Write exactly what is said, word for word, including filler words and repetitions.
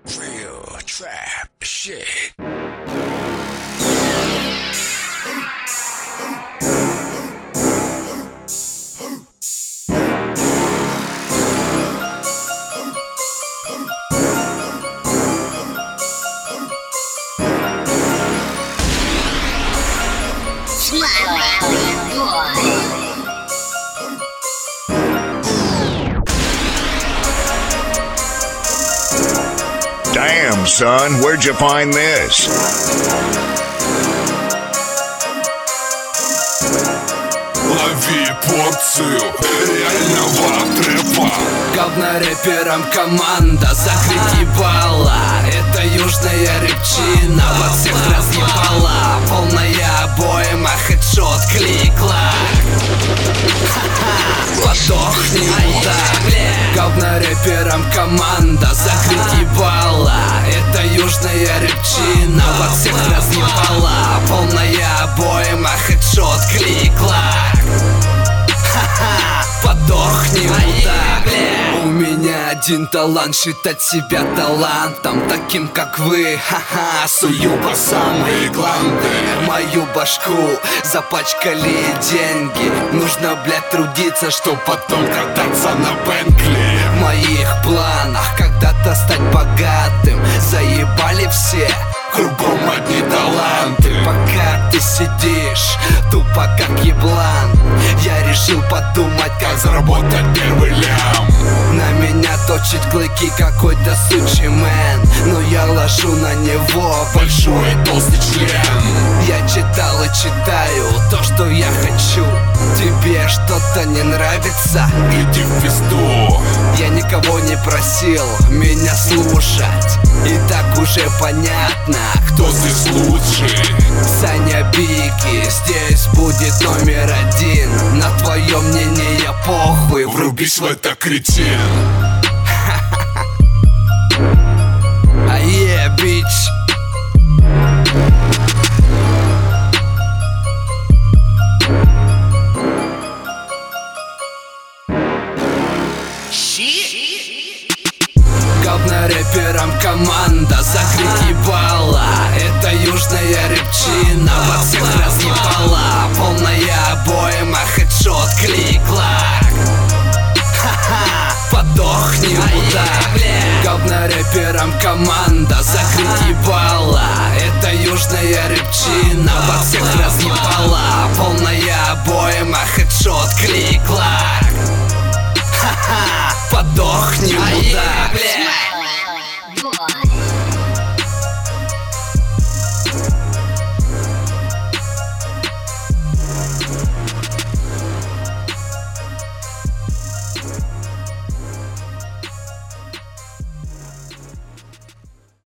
Real trap shit. Damn, son, where'd you find this? Лови порцию реального трэпа. Говна рэпером команда, закрыть ебала. Это южная рыбчина, во всех разъебала. Полная обойма, хедшот, клик-клак. Подохни, мудак. Говна рэпером команда, закрыть ебала. Это южная рыбчина, во всех разъебала. Полная обойма, хедшот, клик-клак. Подохни, мудак. У меня один талант, считать себя талантом, таким как вы. Ха-ха, сую по самые гланды. Мою башку запачкали деньги. Нужно, блядь, трудиться, чтоб потом кататься на Бентли. В моих планах когда-то стать богатым. Заебали все, кругом одни таланты. Пока ты сидишь тупо как еблан, я решил подумать, как заработать первый лям. На меня точит клыки какой-то сучий мэн, но я ложу на него большой толстый член. Я читал и читаю то, что я хочу. Тебе что-то не нравится? Иди в пизду. Я никого не просил меня слушать, и так уже понятно, кто здесь лучший. Саня Бики здесь будет номер один. На твое мнение похуй, Врубись в это, кретин. А е, бич. Говна рэпером команда, закрыть ебала. Это южная рыбчина, во всех разъебала. Полная обойма, хедшот, клик-клак. Ха-ха, подохни, мудак. Говна рэпером команда, закрыть ебала. Это южная рыбчина, во всех разъебала. Полная обойма, хедшот, клик-клак. Ха-ха, подохни, мудак.